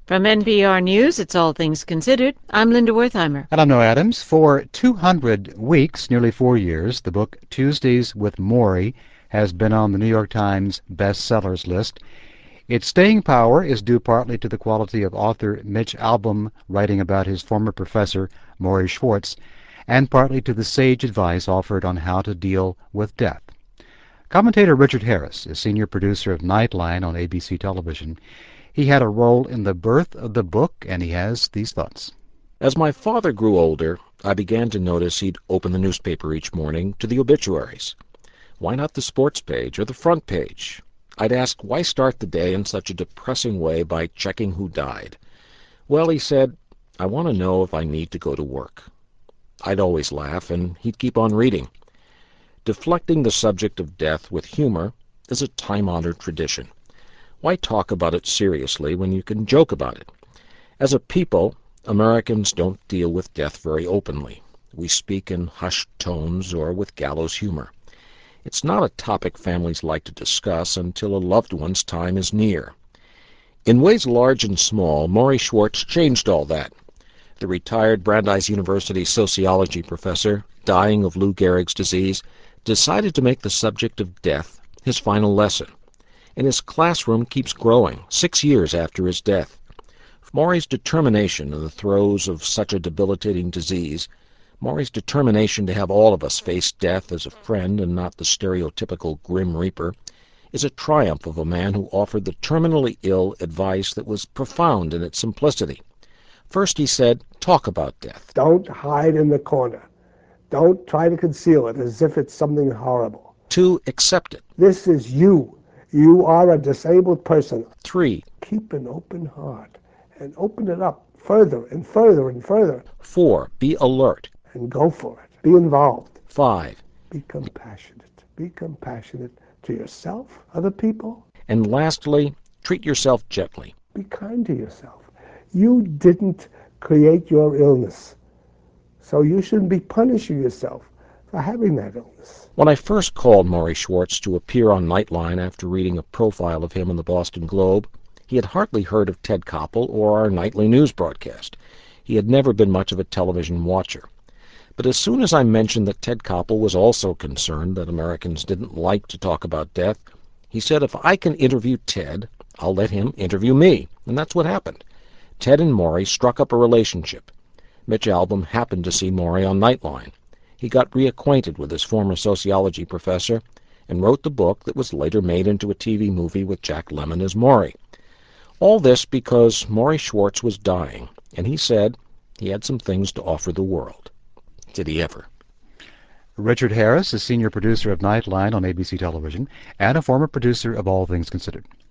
From NPR News, it's All Things Considered. I'm Linda Wertheimer. And I'm Noah Adams. For 200 weeks, nearly 4 years, the book Tuesdays with Morrie has been on the New York Times bestsellers list. Its staying power is due partly to the quality of author Mitch Albom writing about his former professor, Morrie Schwartz, and partly to the sage advice offered on how to deal with death. Commentator Richard Harris is senior producer of Nightline on ABC television. He had a role in the birth of the book, and he has these thoughts. As my father grew older, I began to notice he'd open the newspaper each morning to the obituaries. Why not the sports page or the front page? I'd ask, why start the day in such a depressing way by checking who died? Well, he said, I want to know if I need to go to work. I'd always laugh, and he'd keep on reading. Deflecting the subject of death with humor is a time-honored tradition. Why talk about it seriously when you can joke about it? As a people, Americans don't deal with death very openly. We speak in hushed tones or with gallows humor. It's not a topic families like to discuss until a loved one's time is near. In ways large and small, Morrie Schwartz changed all that. The retired Brandeis University sociology professor, dying of Lou Gehrig's disease, decided to make the subject of death his final lesson. And his classroom keeps growing 6 years after his death. Morrie's determination in the throes of such a debilitating disease, Morrie's determination to have all of us face death as a friend and not the stereotypical grim reaper, is a triumph of a man who offered the terminally ill advice that was profound in its simplicity. First he said, talk about death. Don't hide in the corner. Don't try to conceal it as if it's something horrible. 2, accept it. This is you. You are a disabled person. 3, keep an open heart and open it up further and further and further. 4, be alert. And go for it. Be involved. 5, be compassionate. Be compassionate to yourself, other people. And lastly, treat yourself gently. Be kind to yourself. You didn't create your illness, so you shouldn't be punishing yourself for having that illness. When I first called Morrie Schwartz to appear on Nightline after reading a profile of him in the Boston Globe, he had hardly heard of Ted Koppel or our nightly news broadcast. He had never been much of a television watcher. But as soon as I mentioned that Ted Koppel was also concerned that Americans didn't like to talk about death, he said, if I can interview Ted, I'll let him interview me. And that's what happened. Ted and Morrie struck up a relationship. Mitch Albom happened to see Morrie on Nightline. He got reacquainted with his former sociology professor and wrote the book that was later made into a TV movie with Jack Lemmon as Morrie. All this because Morrie Schwartz was dying, and he said he had some things to offer the world. Did he ever? Richard Harris is senior producer of Nightline on ABC television and a former producer of All Things Considered.